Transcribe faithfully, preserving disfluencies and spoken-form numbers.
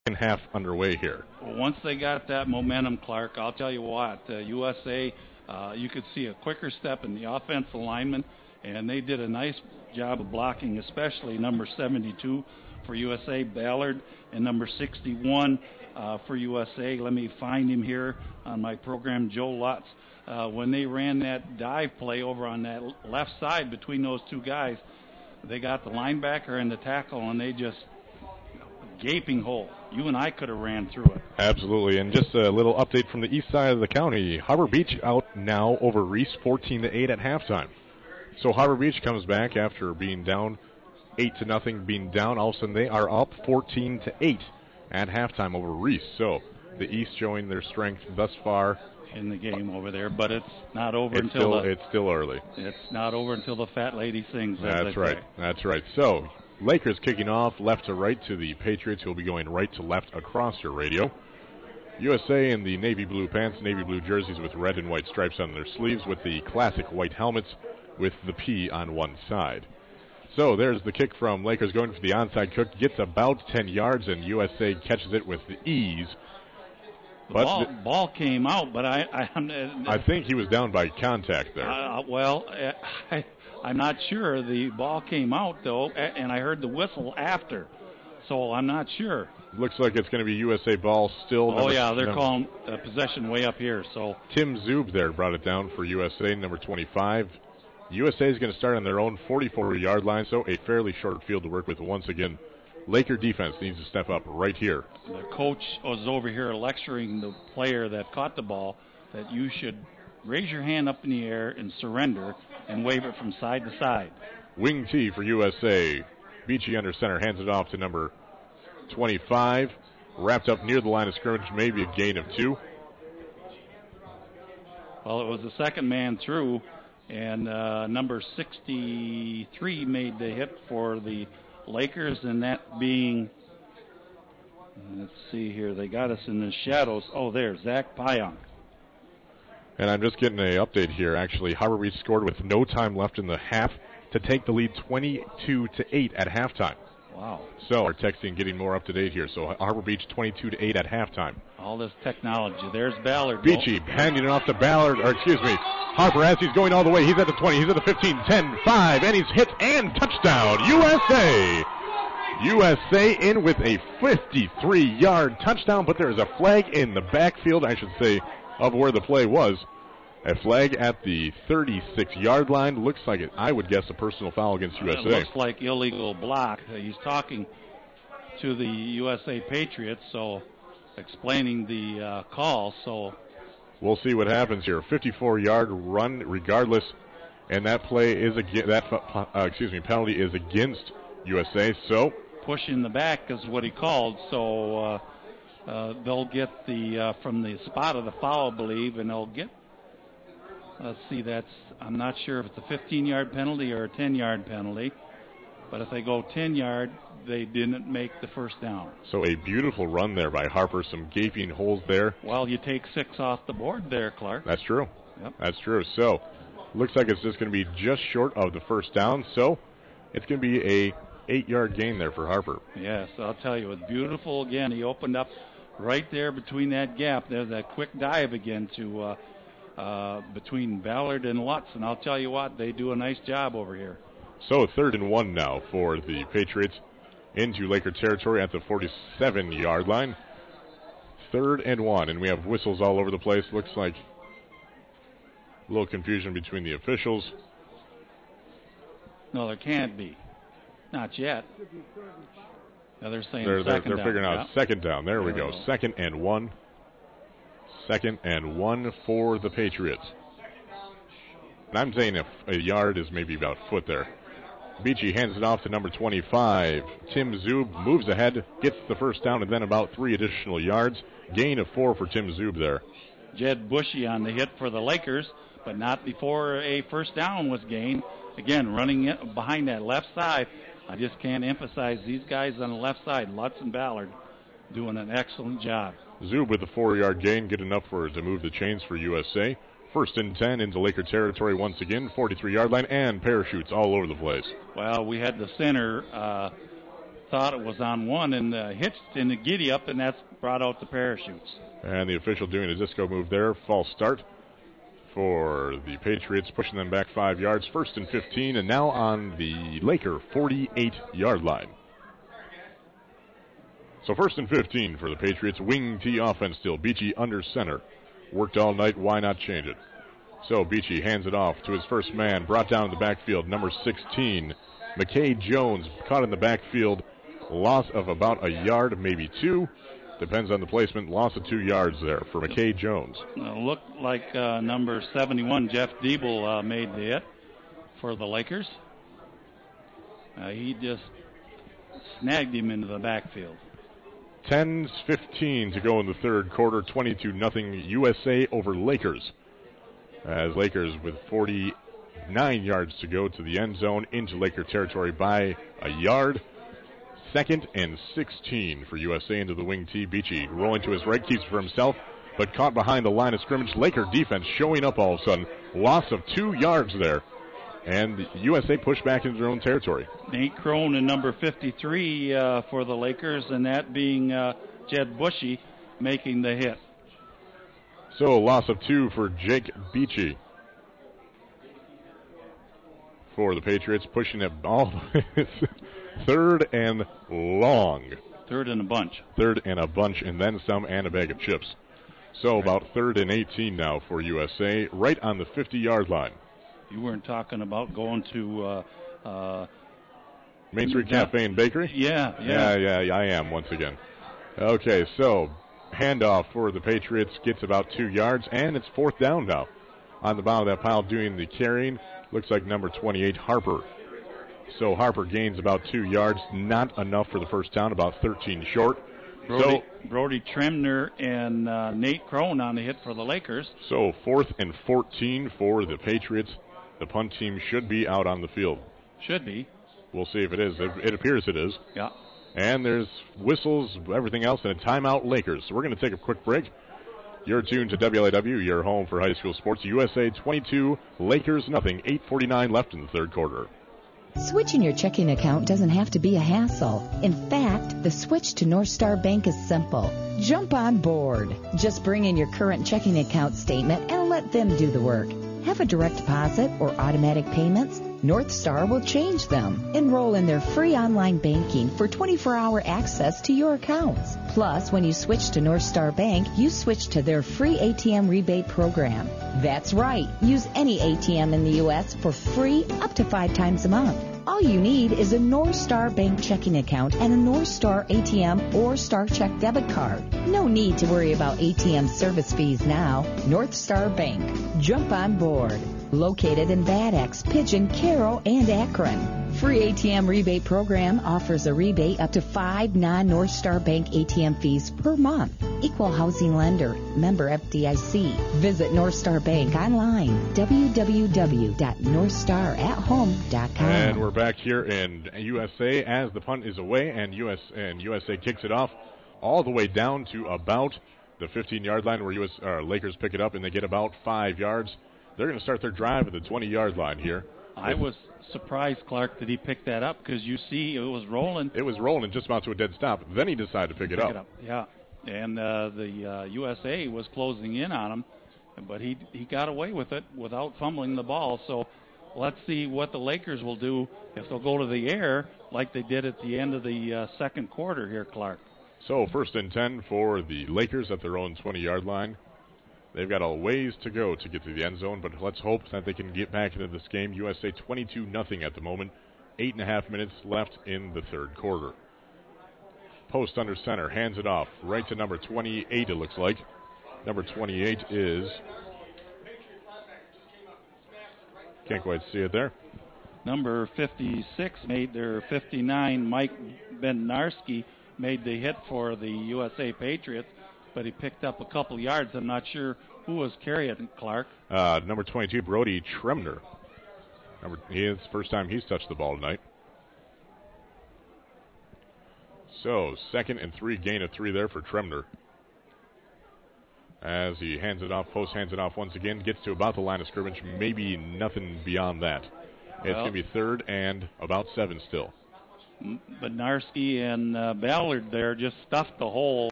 second half underway here. Well, once they got that momentum, Clark, I'll tell you what, uh, U S A, uh, you could see a quicker step in the offensive lineman, and they did a nice job of blocking, especially number seventy-two for U S A, Ballard, and number sixty-one uh, for U S A. Let me find him here on my program, Joe Lutz. Uh, when they ran that dive play over on that left side between those two guys, they got the linebacker and the tackle, and they just gaping hole. You and I could have ran through it. Absolutely, and just a little update from the east side of the county. Harbor Beach out now over Reese, fourteen to eight at halftime. So Harbor Beach comes back after being down eight to nothing, being down. All of a sudden they are up fourteen to eight at halftime over Reese. So the East showing their strength thus far in the game over there, but it's not over it's until still, the, it's still early. It's not over until the fat lady sings. That's right. Say. That's right. So Lakers kicking off left to right to the Patriots, who will be going right to left across your radio. U S A in the navy blue pants, navy blue jerseys with red and white stripes on their sleeves, with the classic white helmets with the P on one side. So there's the kick from Lakers going for the onside kick, gets about ten yards, and U S A catches it with the ease. The but ball, the, ball came out, but I I, uh, I think he was down by contact there. Uh, well, uh, I, I'm not sure. The ball came out, though, and I heard the whistle after, so I'm not sure. Looks like it's going to be U S A ball still. Oh, number, yeah, they're number, calling uh, possession way up here. So Tim Zub there brought it down for U S A, number twenty-five. U S A is going to start on their own forty-four-yard line, so a fairly short field to work with once again. Laker defense needs to step up right here. The coach was over here lecturing the player that caught the ball that you should raise your hand up in the air and surrender and wave it from side to side. Wing T for U S A. Beachy under center hands it off to number twenty-five. Wrapped up near the line of scrimmage, maybe a gain of two. Well, it was the second man through, and uh, number sixty-three made the hit for the Lakers, and that being, let's see here, they got us in the shadows. Oh, there, Zach Pionk. And I'm just getting an update here. Actually, Harbor Beach scored with no time left in the half to take the lead twenty-two to eight at halftime. Wow. So our texting getting more up to date here. So Harbor Beach twenty-two to eight at halftime. All this technology. There's Ballard. Beachy handing it off to Ballard, or excuse me, Harper as he's going all the way. He's at the twenty, he's at the fifteen, ten, five, and he's hit and touchdown. U S A. U S A in with a fifty-three-yard touchdown, but there is a flag in the backfield, I should say, of where the play was. A flag at the thirty-six-yard line. Looks like it, I would guess, a personal foul against U S A. It looks like illegal block. Uh, he's talking to the U S A Patriots, so explaining the uh, call. So we'll see what happens here. fifty-four-yard run, regardless, and that play is against that. Uh, excuse me, penalty is against U S A. So push in the back is what he called. So uh, uh, they'll get the uh, from the spot of the foul, I believe, and they'll get. Let's see, that's, I'm not sure if it's a fifteen-yard penalty or a ten-yard penalty, but if they go ten-yard, they didn't make the first down. So a beautiful run there by Harper, some gaping holes there. Well, you take six off the board there, Clark. That's true. Yep. That's true. So looks like it's just going to be just short of the first down, so it's going to be a eight-yard gain there for Harper. Yes, I'll tell you, it's beautiful again. He opened up right there between that gap. There's that quick dive again to uh, Uh, between Ballard and Lutz, and I'll tell you what, they do a nice job over here. So third and one now for the Patriots into Laker territory at the forty-seven-yard line. Third and one, and we have whistles all over the place. Looks like a little confusion between the officials. No, there can't be. Not yet. Now they're saying they're, they're, second they're down. figuring out yeah. second down. There, there we, we go. go. Second and one. Second and one for the Patriots. And I'm saying if a yard is maybe about a foot there. Beachy hands it off to number twenty-five. Tim Zub moves ahead, gets the first down, and then about three additional yards. Gain of four for Tim Zub there. Jed Bushy on the hit for the Lakers, but not before a first down was gained. Again, running it behind that left side. I just can't emphasize these guys on the left side, Lutz and Ballard, doing an excellent job. Zub with a four-yard gain, good enough for to move the chains for U S A. First and ten into Laker territory once again, forty-three-yard line, and parachutes all over the place. Well, we had the center uh, thought it was on one and uh, hitched in the giddy up, and that's brought out the parachutes. And the official doing a disco move there. False start for the Patriots, pushing them back five yards. First and fifteen, and now on the Laker forty-eight-yard line. So first and fifteen for the Patriots. Wing T offense still. Beachy under center. Worked all night. Why not change it? So Beachy hands it off to his first man. Brought down in the backfield. Number sixteen. McKay Jones caught in the backfield. Loss of about a yard, maybe two. Depends on the placement. Loss of two yards there for McKay Jones. Uh, looked like uh, number seventy-one, Jeff Diebel, uh, made the hit for the Lakers. Uh, he just snagged him into the backfield. ten fifteen to go in the third quarter. twenty-two nothing U S A over Lakers. As Lakers with forty-nine yards to go to the end zone into Laker territory by a yard. Second and sixteen for U S A into the wing T. Beachy rolling to his right, keeps for himself, but caught behind the line of scrimmage. Laker defense showing up all of a sudden. Loss of two yards there. And U S A pushed back into their own territory. Nate Crone and number fifty-three uh, for the Lakers, and that being uh, Jed Bushy making the hit. So loss of two for Jake Beachy. For the Patriots, pushing it all third and long. Third and a bunch. Third and a bunch, and then some, and a bag of chips. So right. About third and eighteen now for U S A, right on the fifty-yard line. You weren't talking about going to uh, uh, Main Street Cafe and Bakery? Yeah, yeah. Yeah, yeah, yeah, I am once again. Okay, so handoff for the Patriots gets about two yards, and it's fourth down now. On the bottom of that pile doing the carrying, looks like number twenty-eight, Harper. So Harper gains about two yards, not enough for the first down, about thirteen short. Brody, so, Brody Tremner and uh, Nate Crone on the hit for the Lakers. So fourth and fourteen for the Patriots. The punt team should be out on the field. Should be. We'll see if it is. It, it appears it is. Yeah. And there's whistles, everything else, and a timeout Lakers. So we're going to take a quick break. You're tuned to W L A W, your home for high school sports. U S A twenty-two, Lakers nothing. eight forty-nine left in the third quarter. Switching your checking account doesn't have to be a hassle. In fact, the switch to North Star Bank is simple. Jump on board. Just bring in your current checking account statement and let them do the work. Have a direct deposit or automatic payments? North Star will change them. Enroll in their free online banking for twenty-four hour access to your accounts. Plus, when you switch to North Star Bank, you switch to their free A T M rebate program. That's right. Use any A T M in the U S for free up to five times a month. All you need is a North Star Bank checking account and a North Star A T M or Star Check debit card. No need to worry about A T M service fees now. North Star Bank. Jump on board. Located in Bad Axe, Pigeon, Carroll, and Akron. Free A T M rebate program offers a rebate up to five non-North Star Bank A T M fees per month. Equal housing lender. Member F D I C. Visit North Star Bank online. w w w dot north star at home dot com. And we're back here in U S A as the punt is away, and U S and U S A kicks it off all the way down to about the fifteen-yard line, where U S uh, Lakers pick it up and they get about five yards. They're going to start their drive at the twenty-yard line here. I was surprised, Clark, that he picked that up, because you see it was rolling. It was rolling just about to a dead stop. Then he decided to pick it pick up. It up. Yeah, and uh, the uh, U S A was closing in on him, but he he got away with it without fumbling the ball. So let's see what the Lakers will do if they'll go to the air like they did at the end of the uh, second quarter here, Clark. So first and ten for the Lakers at their own twenty-yard line. They've got a ways to go to get to the end zone, but let's hope that they can get back into this game. U S A twenty-two nothing at the moment. Eight and a half minutes left in the third quarter. Post under center, hands it off right to number twenty-eight, it looks like. Number twenty-eight is... Can't quite see it there. Number fifty-six made their fifty-nine, Mike Bednarski, made the hit for the U S A Patriots, but he picked up a couple yards. I'm not sure who was carrying Clark. Uh, number twenty-two, Brody Tremner. Number, he is the first time he's touched the ball tonight. So, second and three, gain of three there for Tremner. As he hands it off, post hands it off once again, gets to about the line of scrimmage, maybe nothing beyond that. It's well, going to be third and about seven still. Bednarski and uh, Ballard there just stuffed the hole.